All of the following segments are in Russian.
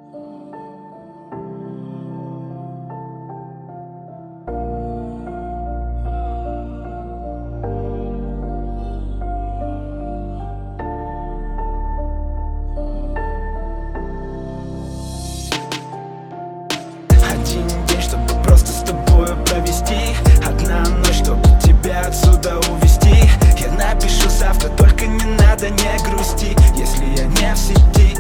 Один день, чтобы просто с тобою провести, одна ночь, чтобы тебя отсюда увезти. Я напишу завтра, только не надо, не грусти, если я не в сети.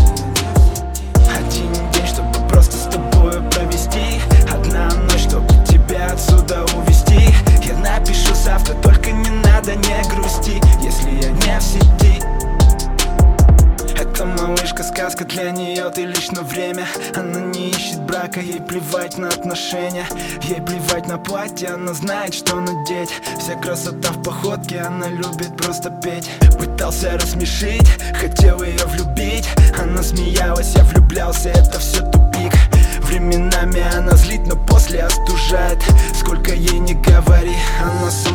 Один день, чтобы просто с тобою провести, одна ночь, чтобы тебя отсюда увезти. Я напишу завтра, только не надо, не грусти, если я не в сети. Эта малышка сказка, для нее ты лишь на время. Она не ищет брака, ей плевать на отношения, ей плевать на платье, она знает, что надеть. Вся красота в походке, она любит просто петь. Пытался рассмешить, хотел ее влюбить, она смеялась, я влюблялся, это все тупик. Временами она злит, но после остужает. Сколько ей не говори, она